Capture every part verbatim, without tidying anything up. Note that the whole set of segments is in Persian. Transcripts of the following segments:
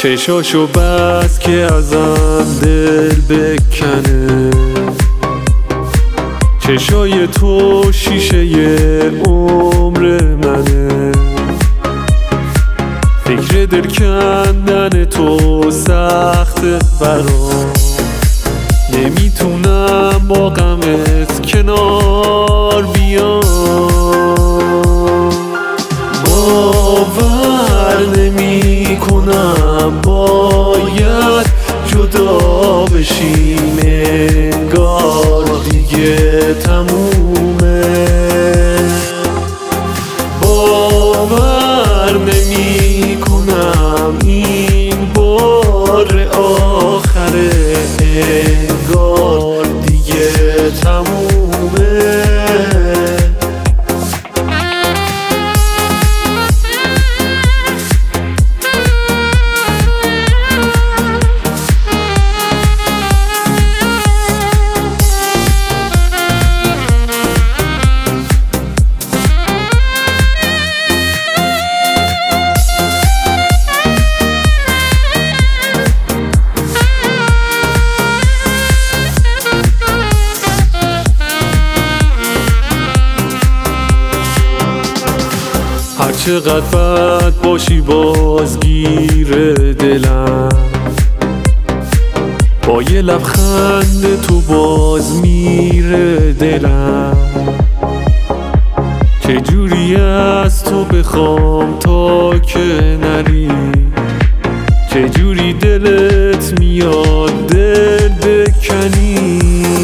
چشاشو بس که ازم دل بکنه، چشای تو شیشه عمر منه. فکر دل کندن تو سخته برام، نمیتونم با غمت کنار بیام. باور نمی کنم باید جدا بشیم، انگار دیگه تمومه. باور نمی کنم این بار آخره، انگار دیگه تمومه. هر چقدر بد باشی بازگیر دلم، با یه لبخند تو باز میره دلم. چجوری از تو بخوام تا که نری، چجوری دلت میاد دل بکنی.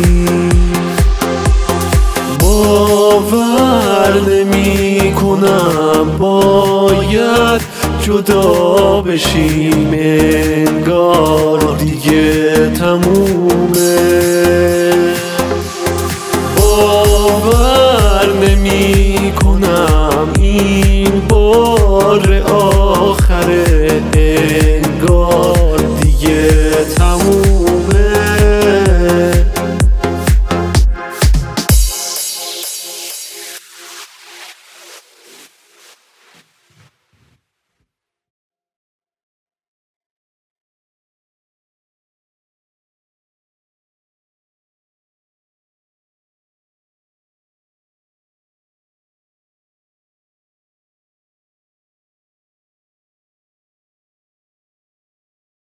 باور نمی کنم باید جدا بشیم، انگار دیگه تمومه.